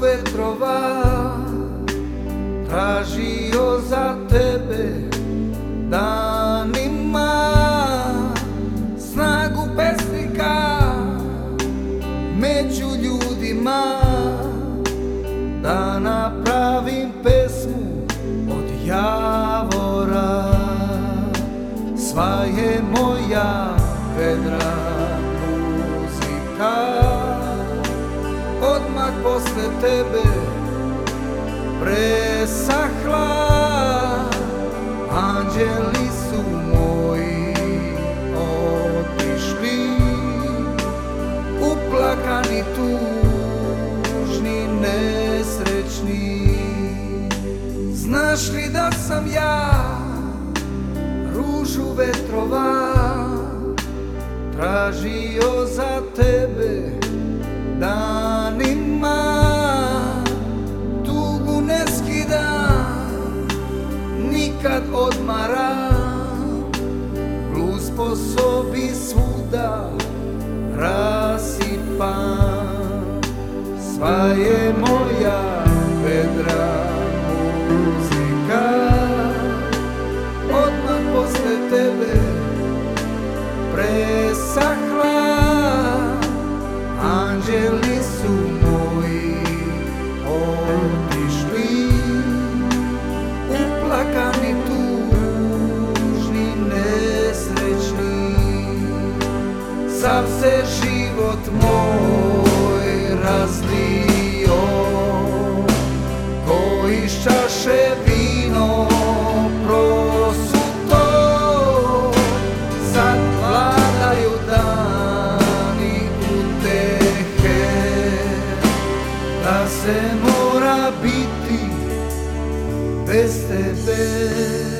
vetrova tražio za tebe danima, snagu pesnika među ljudima, da napravim pesmu od javora. Sva je moja vedra muzika, odmah posle tebe presahla. Anđeli su moji otišli, uplakani, tužni, nesrećni. Znaš li da sam ja ružu vetrova tražio za tebe danima, tugu ne skidam nikad odmaram, bluz po sobi svuda rasipam. Sva je moja vedra muzika, odmah posle tebe presahla. Anđeli su moji otišli, uplakani, tužni, nesrećni. Sav se život moj razlio, ko iz čaše vino prosuto. Sad vladaju dani utehe, da se mora biti bez tebe.